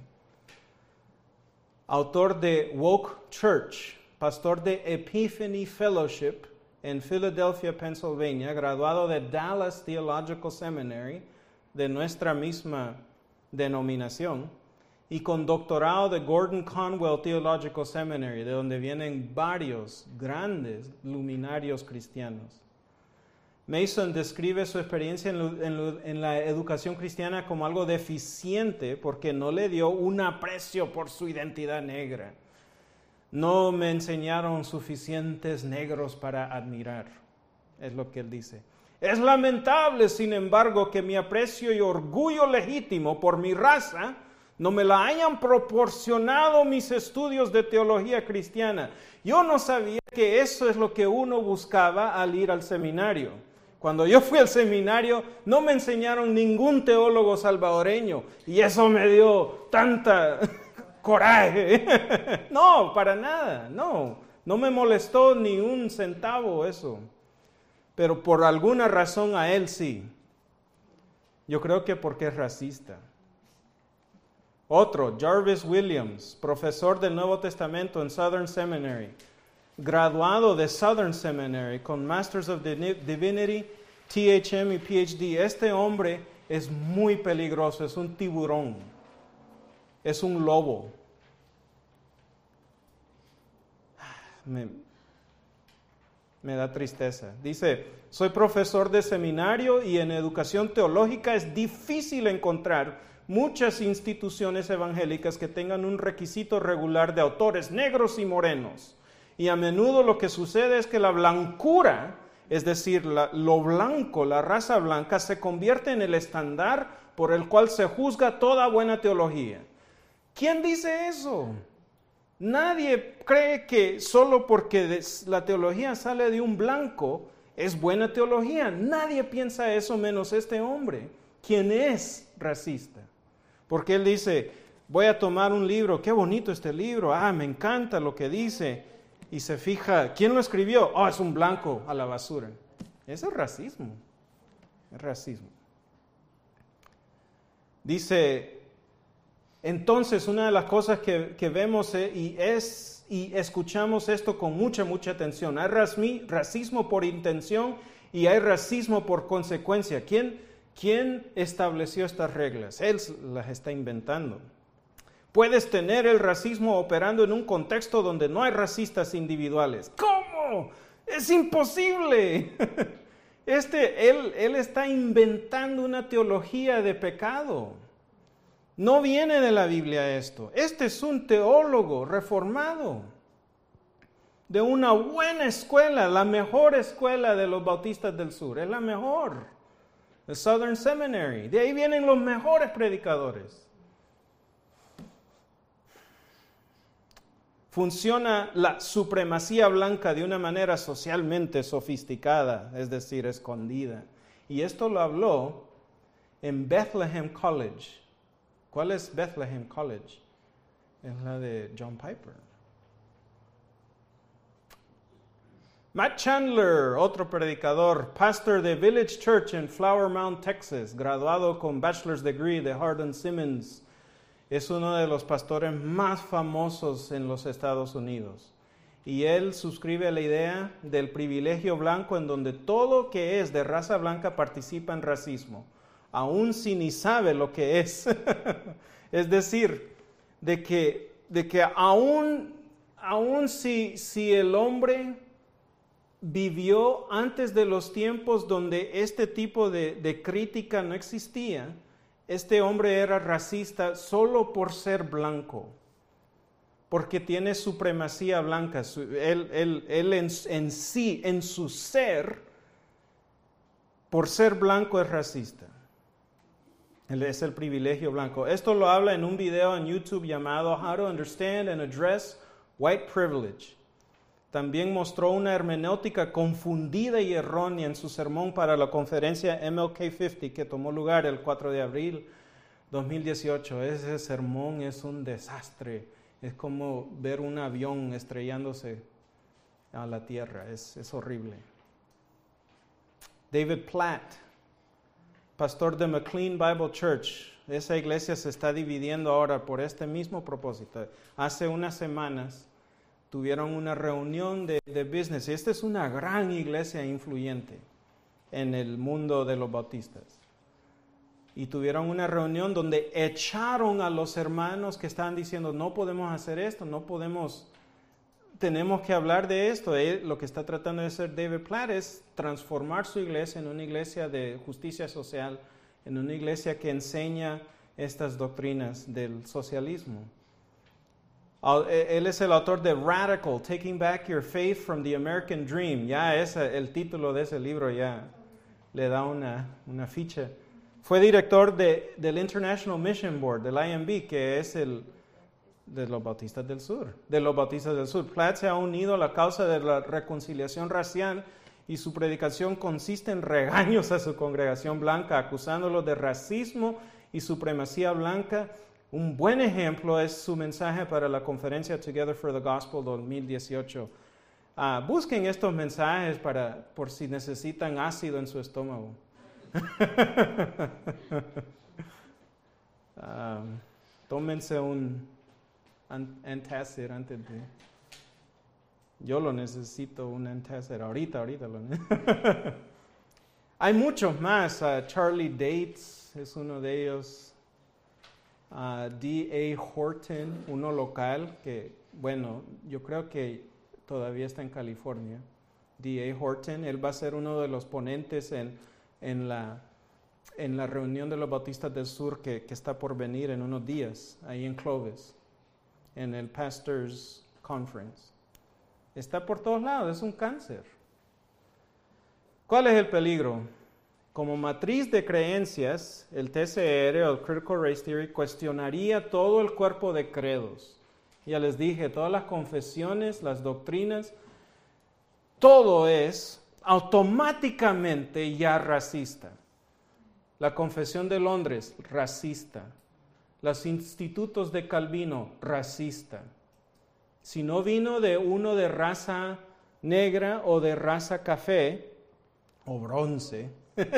autor de Woke Church, pastor de Epiphany Fellowship en Philadelphia, Pennsylvania, graduado de Dallas Theological Seminary, de nuestra misma denominación, y con doctorado de Gordon Conwell Theological Seminary, de donde vienen varios grandes luminarios cristianos. Mason describe su experiencia en la educación cristiana como algo deficiente porque no le dio un aprecio por su identidad negra. No me enseñaron suficientes negros para admirar, es lo que él dice. Es lamentable, sin embargo, que mi aprecio y orgullo legítimo por mi raza no me la hayan proporcionado mis estudios de teología cristiana. Yo no sabía que eso es lo que uno buscaba al ir al seminario. Cuando yo fui al seminario no me enseñaron ningún teólogo salvadoreño y eso me dio tanta coraje. No, para nada, no me molestó ni un centavo eso. Pero por alguna razón a él sí. Yo creo que porque es racista. Otro, Jarvis Williams, profesor del Nuevo Testamento en Southern Seminary, graduado de Southern Seminary con Masters of Divinity, THM y PhD. Este hombre es muy peligroso, es un tiburón, es un lobo. Me da tristeza. Dice, soy profesor de seminario y en educación teológica es difícil encontrar muchas instituciones evangélicas que tengan un requisito regular de autores negros y morenos. Y a menudo lo que sucede es que la blancura, es decir, lo blanco, la raza blanca, se convierte en el estándar por el cual se juzga toda buena teología. ¿Quién dice eso? Nadie cree que solo porque la teología sale de un blanco es buena teología. Nadie piensa eso menos este hombre, quien es racista. Porque él dice, voy a tomar un libro, qué bonito este libro, me encanta lo que dice. Y se fija, ¿quién lo escribió? Es un blanco, a la basura. Eso es racismo. Es racismo. Dice, entonces una de las cosas que vemos y escuchamos esto con mucha atención. Hay racismo por intención y hay racismo por consecuencia. ¿Quién estableció estas reglas? Él las está inventando. Puedes tener el racismo operando en un contexto donde no hay racistas individuales. ¿Cómo? ¡Es imposible! Él está inventando una teología de pecado. No viene de la Biblia esto. Este es un teólogo reformado de una buena escuela, la mejor escuela de los bautistas del sur. Es la mejor. El Southern Seminary. De ahí vienen los mejores predicadores. Funciona la supremacía blanca de una manera socialmente sofisticada, es decir, escondida. Y esto lo habló en Bethlehem College. ¿Cuál es Bethlehem College? Es la de John Piper. Matt Chandler, otro predicador, pastor de Village Church en Flower Mound, Texas, graduado con Bachelor's Degree de Hardin-Simmons. Es uno de los pastores más famosos en los Estados Unidos. Y él suscribe a la idea del privilegio blanco en donde todo que es de raza blanca participa en racismo, aun si ni sabe lo que es. Es decir, de que aun si el hombre vivió antes de los tiempos donde este tipo de crítica no existía, este hombre era racista solo por ser blanco. porque tiene supremacía blanca. Él en sí, en su ser, por ser blanco es racista. Él es el privilegio blanco. Esto lo habla en un video en YouTube llamado How to Understand and Address White Privilege. También mostró una hermenéutica confundida y errónea en su sermón para la conferencia MLK 50 que tomó lugar el 4 de abril 2018. Ese sermón es un desastre. Es como ver un avión estrellándose a la tierra. Es horrible. David Platt, pastor de McLean Bible Church. Esa iglesia se está dividiendo ahora por este mismo propósito. Hace unas semanas tuvieron una reunión de business. Y esta es una gran iglesia influyente en el mundo de los bautistas. Y tuvieron una reunión donde echaron a los hermanos que estaban diciendo, no podemos hacer esto, tenemos que hablar de esto. Lo que está tratando de hacer David Platt es transformar su iglesia en una iglesia de justicia social, en una iglesia que enseña estas doctrinas del socialismo. Él es el autor de Radical, Taking Back Your Faith from the American Dream. Ya el título de ese libro ya le da una ficha. Fue director del International Mission Board, del IMB, que es de los Bautistas del Sur. Platt se ha unido a la causa de la reconciliación racial y su predicación consiste en regaños a su congregación blanca, acusándolos de racismo y supremacía blanca. Un buen ejemplo es su mensaje para la conferencia Together for the Gospel 2018. Busquen estos mensajes por si necesitan ácido en su estómago. Tómense un antacid antes de... Yo lo necesito, un antacid. Ahorita lo necesito. Hay muchos más. Charlie Dates es uno de ellos. D.A. Horton, uno local que, bueno, yo creo que todavía está en California. D.A. Horton, él va a ser uno de los ponentes en la reunión de los Bautistas del Sur que está por venir en unos días, ahí en Clovis, en el Pastors Conference. Está por todos lados, es un cáncer. ¿Cuál es el peligro? Como matriz de creencias, el TCR o el Critical Race Theory cuestionaría todo el cuerpo de credos. Ya les dije, todas las confesiones, las doctrinas, todo es automáticamente ya racista. La Confesión de Londres, racista. Los institutos de Calvino, racista. Si no vino de uno de raza negra o de raza café o bronce,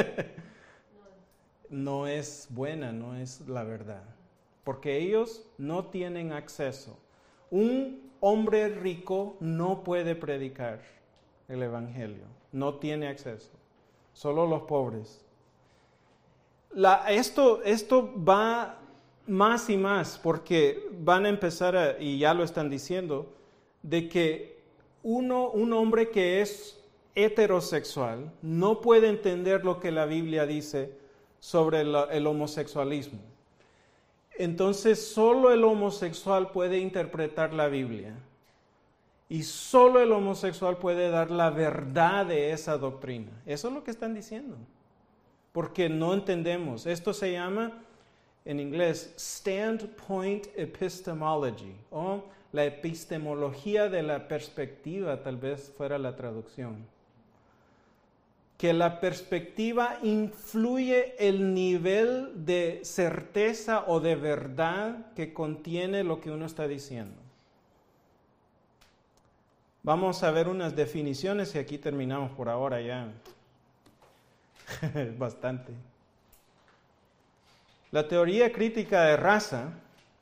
no es buena, no es la verdad. Porque ellos no tienen acceso. Un hombre rico no puede predicar el evangelio. No tiene acceso. Solo los pobres. Esto va más y más porque van a empezar, y ya lo están diciendo, de que un hombre que es heterosexual no puede entender lo que la Biblia dice sobre el homosexualismo. Entonces solo el homosexual puede interpretar la Biblia y solo el homosexual puede dar la verdad de esa doctrina. Eso es lo que están diciendo, porque no entendemos. Esto se llama en inglés standpoint epistemology, o la epistemología de la perspectiva, tal vez fuera la traducción. Que la perspectiva influye el nivel de certeza o de verdad que contiene lo que uno está diciendo. Vamos a ver unas definiciones y aquí terminamos por ahora ya. Bastante. La teoría crítica de raza,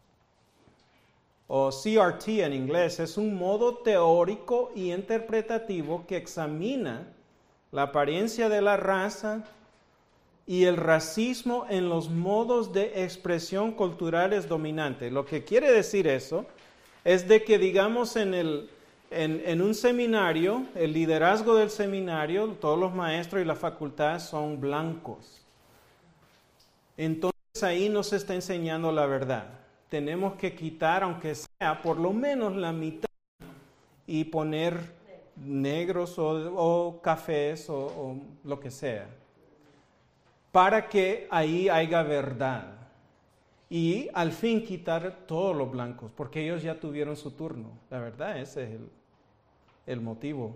o CRT en inglés, es un modo teórico y interpretativo que examina la apariencia de la raza y el racismo en los modos de expresión culturales dominantes. Lo que quiere decir eso es de que, digamos, en un seminario, el liderazgo del seminario, todos los maestros y la facultad son blancos. Entonces ahí no se está enseñando la verdad. tenemos que quitar, aunque sea por lo menos la mitad, y poner negros o cafés o lo que sea, para que ahí haya verdad. Y al fin quitar todos los blancos, porque ellos ya tuvieron su turno. La verdad, ese es el motivo.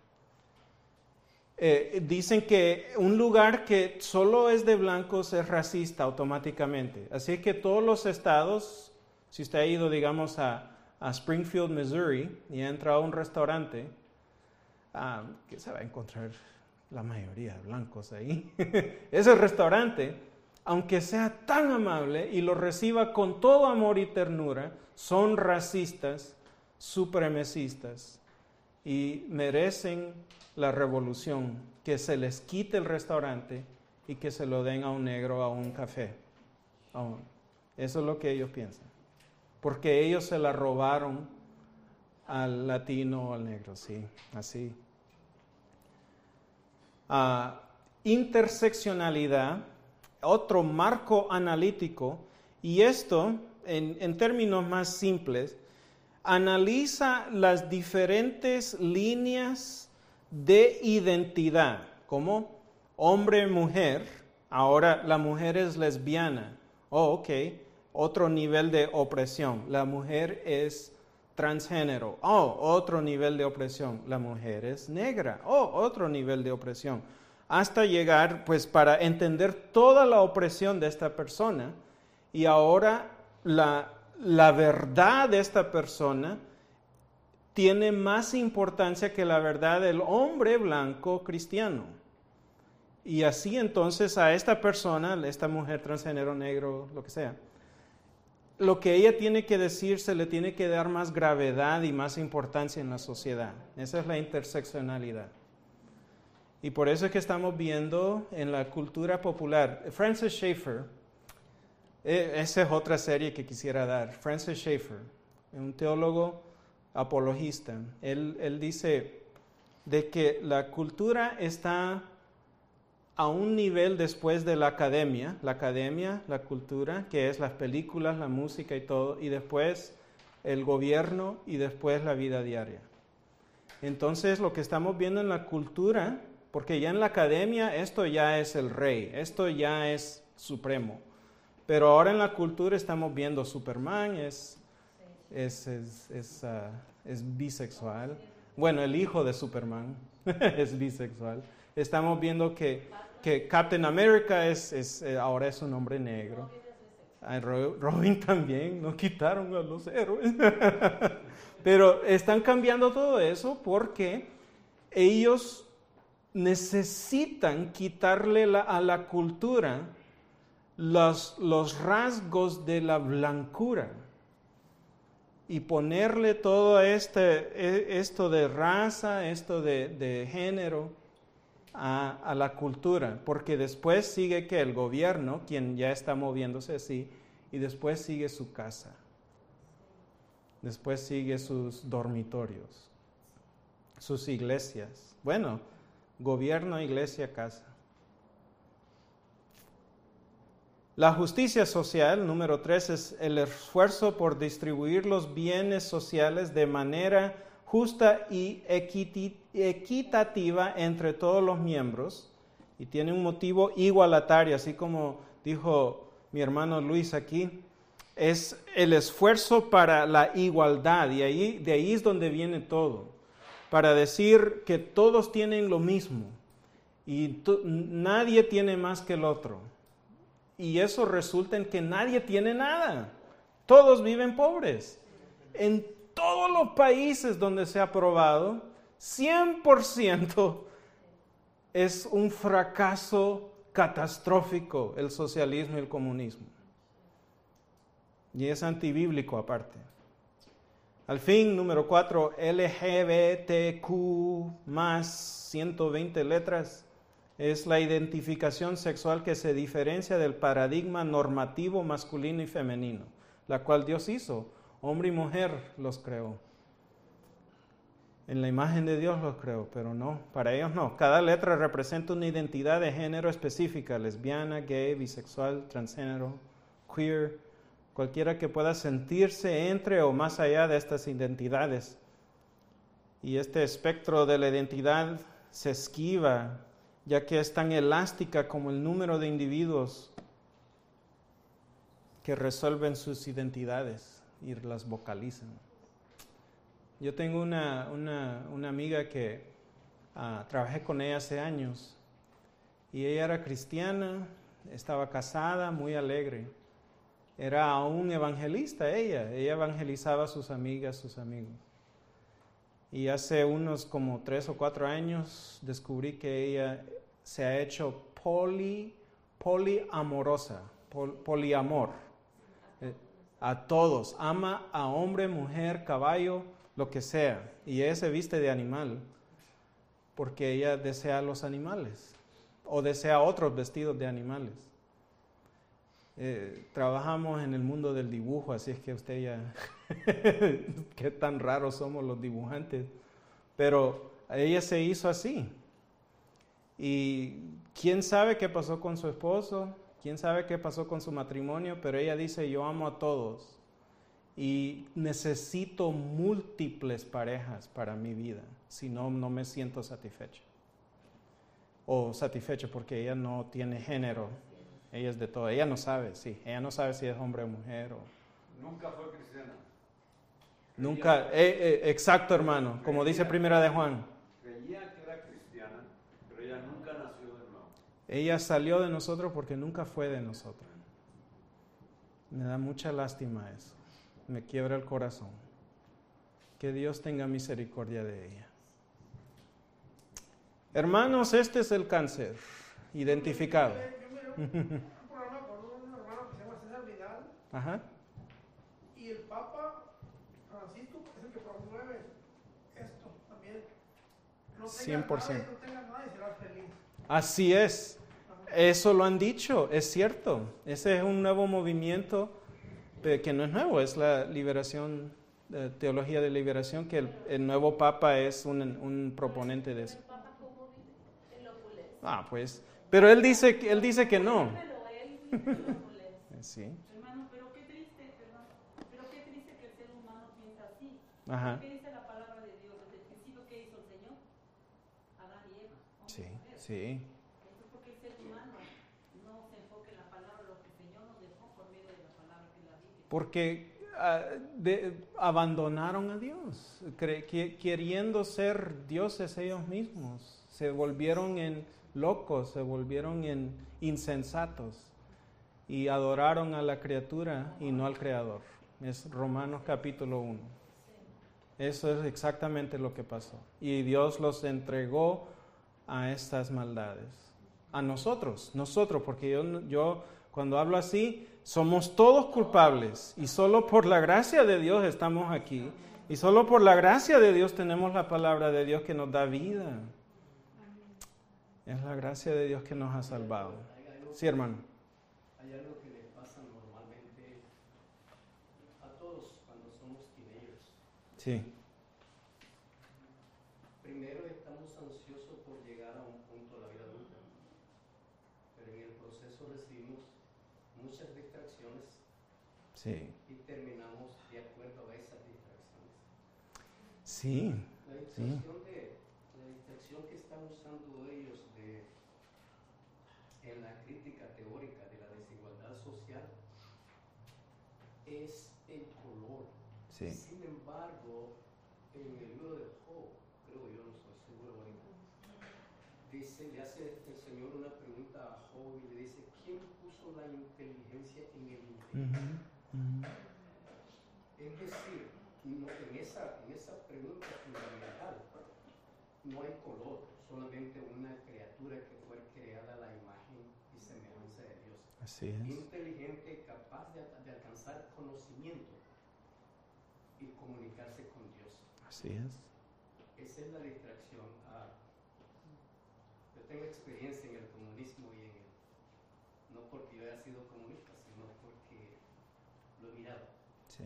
Dicen que un lugar que solo es de blancos es racista automáticamente. Así que todos los estados, si usted ha ido, digamos, a Springfield, Missouri, y ha entrado a un restaurante, que se va a encontrar la mayoría de blancos ahí. Ese restaurante, aunque sea tan amable y lo reciba con todo amor y ternura, son racistas, supremacistas, y merecen la revolución, que se les quite el restaurante y que se lo den a un negro, a un café. Eso es lo que ellos piensan. Porque ellos se la robaron al latino o al negro, sí, así. Interseccionalidad, otro marco analítico, y esto, en términos más simples, analiza las diferentes líneas de identidad, como hombre-mujer. Ahora la mujer es lesbiana. Ok, otro nivel de opresión. La mujer es transgénero. Otro nivel de opresión. La mujer es negra. Otro nivel de opresión. Hasta llegar, pues, para entender toda la opresión de esta persona. Y ahora la verdad de esta persona tiene más importancia que la verdad del hombre blanco cristiano. Y así entonces a esta persona, esta mujer transgénero, negro, lo que sea, lo que ella tiene que decir se le tiene que dar más gravedad y más importancia en la sociedad. Esa es la interseccionalidad. Y por eso es que estamos viendo en la cultura popular. Francis Schaeffer, esa es otra serie que quisiera dar. Francis Schaeffer, un teólogo apologista. Él dice de que la cultura está a un nivel después de la academia, la cultura, que es las películas, la música y todo, y después el gobierno y después la vida diaria. Entonces lo que estamos viendo en la cultura, porque ya en la academia esto ya es el rey, esto ya es supremo, pero ahora en la cultura estamos viendo Superman es bisexual. Bueno, el hijo de Superman es bisexual. Estamos viendo que Captain America ahora es un hombre negro. Robin también, no quitaron a los héroes. Pero están cambiando todo eso porque ellos necesitan quitarle a la cultura los rasgos de la blancura y ponerle todo esto de raza, esto de género a la cultura, porque después sigue que el gobierno, quien ya está moviéndose así, y después sigue su casa, después sigue sus dormitorios, sus iglesias. Bueno, gobierno, iglesia, casa. La justicia social, número 3, es el esfuerzo por distribuir los bienes sociales de manera justa y equitativa entre todos los miembros, y tiene un motivo igualatario, así como dijo mi hermano Luis aquí, es el esfuerzo para la igualdad, y de ahí es donde viene todo, para decir que todos tienen lo mismo, y nadie tiene más que el otro. Y eso resulta en que nadie tiene nada. Todos viven pobres. En todos los países donde se ha probado, 100% es un fracaso catastrófico el socialismo y el comunismo. Y es antibíblico aparte. Al fin, número 4, LGBTQ más 120 letras. Es la identificación sexual que se diferencia del paradigma normativo masculino y femenino, la cual Dios hizo. Hombre y mujer los creó. En la imagen de Dios los creó, pero no, para ellos no. Cada letra representa una identidad de género específica: lesbiana, gay, bisexual, transgénero, queer, Cualquiera que pueda sentirse entre o más allá de estas identidades. Y este espectro de la identidad se esquiva, ya que es tan elástica como el número de individuos que resuelven sus identidades y las vocalizan. Yo tengo una amiga que trabajé con ella hace años y ella era cristiana, estaba casada, muy alegre. Era aún evangelista ella evangelizaba a sus amigas, sus amigos. Y hace unos como 3 o 4 años descubrí que ella se ha hecho poliamorosa, poliamor. A todos, ama a hombre, mujer, caballo, lo que sea. Y ella se viste de animal porque ella desea los animales o desea otros vestidos de animales. Trabajamos en el mundo del dibujo, así es que usted ya, qué tan raros somos los dibujantes, pero ella se hizo así. Y quién sabe qué pasó con su esposo, quién sabe qué pasó con su matrimonio, pero ella dice, yo amo a todos y necesito múltiples parejas para mi vida, si no, no me siento satisfecha. O satisfecha porque ella no tiene género. Ella es de todo. Ella no sabe, sí. Ella no sabe si es hombre o mujer. Nunca fue cristiana. Nunca. Exacto, hermano. Como dice Primera de Juan. Creía que era cristiana, pero ella nunca nació de nuevo. Ella salió de nosotros porque nunca fue de nosotros. Me da mucha lástima eso. Me quiebra el corazón. Que Dios tenga misericordia de ella. Hermanos, este es el cáncer identificado. Un programa con un hermano que se llama César Vidal. Ajá. Y el Papa Francisco es el que promueve esto también. No tenga 100%. nada y no tenga nada y será feliz. Así es. Eso lo han dicho, es cierto. Ese es un nuevo movimiento que no es nuevo, es la liberación, teología de liberación, que el nuevo Papa es un proponente de eso. ¿El Papa cómo vive? En la opulencia. Pues, pero él dice que no. Pero él vive en la opulencia. Sí. Hermano, pero qué triste, perdón, pero qué triste que el ser humano piensa así. Ajá. ¿Qué dice la palabra de Dios? Desde el principio, ¿qué hizo el Señor? Adán y Eva. Sí, mujer. sí. Entonces, ¿por qué el ser humano no se enfoca en la palabra, lo que el Señor nos dejó por medio de la palabra que es la Biblia? Porque abandonaron a Dios, queriendo ser dioses ellos mismos. Se volvieron en locos, se volvieron en insensatos y adoraron a la criatura y no al Creador. Es Romanos capítulo 1. Eso es exactamente lo que pasó. Y Dios los entregó a estas maldades. A nosotros, porque yo cuando hablo así, somos todos culpables y solo por la gracia de Dios estamos aquí. Y solo por la gracia de Dios tenemos la palabra de Dios que nos da vida. Es la gracia de Dios que nos ha salvado. Sí, hermano. Hay algo que le pasa normalmente a todos cuando somos teenagers. Sí. Primero estamos ansiosos por llegar a un punto de la vida adulta, pero en el proceso recibimos muchas distracciones Sí. y terminamos de acuerdo a esas distracciones. Sí. La distracción que están usando ellos en la crítica teórica de la desigualdad social es el color. Sí. Sin embargo, en el libro de Job, creo yo, no estoy seguro ahorita, le hace el Señor una pregunta a Job y le dice, ¿quién puso la inteligencia en el intelecto? Es decir, en esa pregunta fundamental no hay color, solamente una criatura que fue creada a la imagen y semejanza de Dios. Así es. Inteligente, capaz de alcanzar conocimiento y comunicarse con Dios. Así es. Esa es la distracción. Yo tengo experiencia en el comunismo y no porque yo haya sido comunista, sino porque lo he mirado. Sí.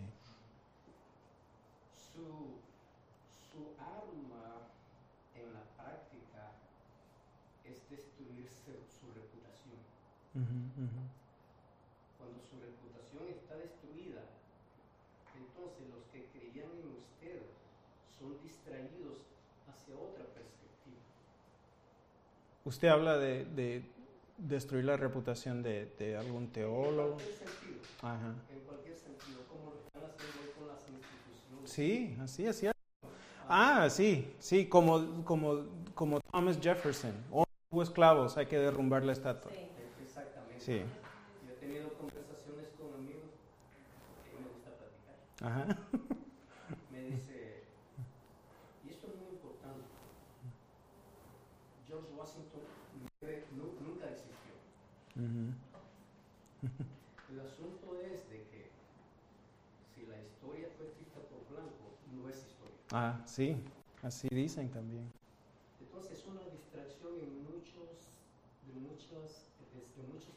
Su arma en la práctica es destruir su reputación. Cuando su reputación está destruida, entonces los que creían en usted son distraídos hacia otra perspectiva. Usted habla de destruir la reputación de algún teólogo. En cualquier sentido. Ajá. En cualquier sentido, como lo están haciendo hoy con las instituciones. Sí, así es cierto. Ah, sí, como Thomas Jefferson. O hubo esclavos, hay que derrumbar la estatua. Sí. Exactamente. Sí. Yo he tenido conversaciones con amigos que me gusta platicar. Ajá. Me dice, y esto es muy importante, George Washington nunca existió. Ujú. El asunto es de que si la historia fue escrita por blanco, no es historia. Ah, sí, así dicen también. Entonces es una distracción en muchos